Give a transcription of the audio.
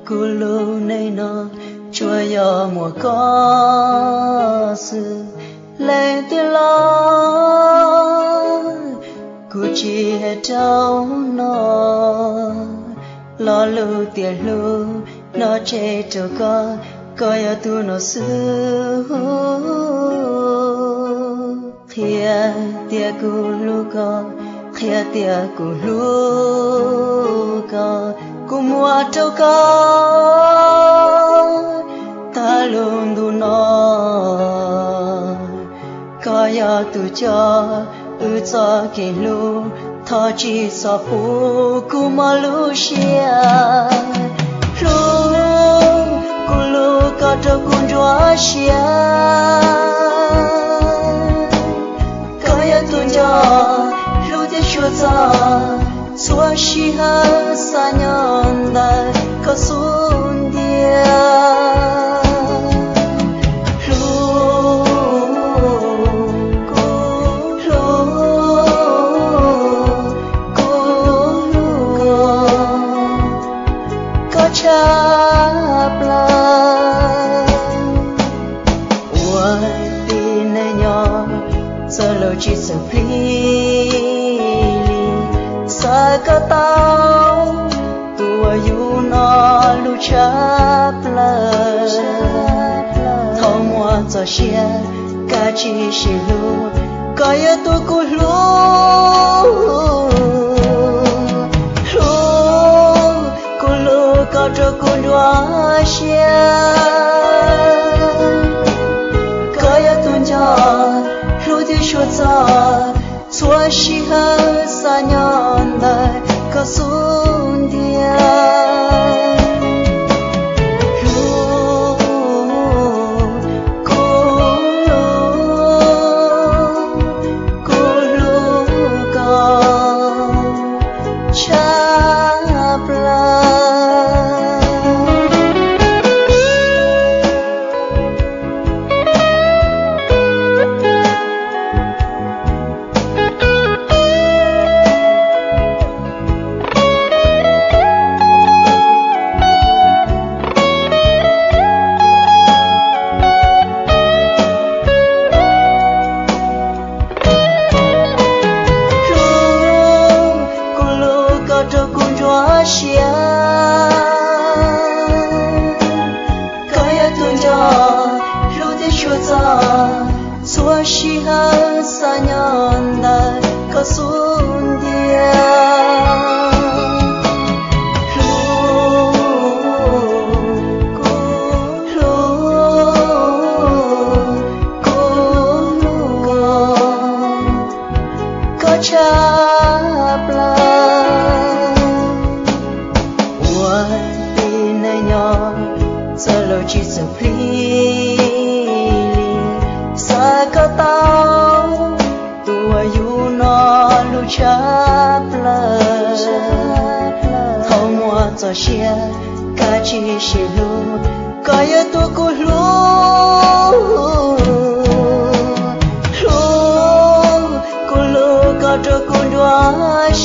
cô lâu nay nó chúa giờ mùa có sự lên tiếng lo cô chỉ hết trong lo lưu tiền lưu nó che cho coi ở tu nó xưa thia tia cô lưu thia tia cô lưu cô mua trâu ta luôn tu nó coi ở tu cho kỳ lưu thọ chỉ so phù cô mà lưu xia cô lưu có trâu cô chúa xia coi ở tu cho lưu thế chúa cho xua xì ha sa nhon đại có xuân dia chắp lại ua tin này nhỏ giờ lâu chỉ sợ phi sa cả tao tua yu nó lu chắp lại thâu mua cho xia cả chỉ xì lu coi ở tôi cô lu có cho cô đóa xia có ya tuôn cho lưu tiêu chúa cho xua xì hơi xa nhon đời có xuân dia xua xì hơi xa nhon đời có xuân dia có chắp lại ua tin này nhỏ giờ lâu chỉ sợ phi có tao tua yu nó lu chắp lại thâu mua cho xia cả chỉ xì lu coi ở tu cô lu có cho cô đóa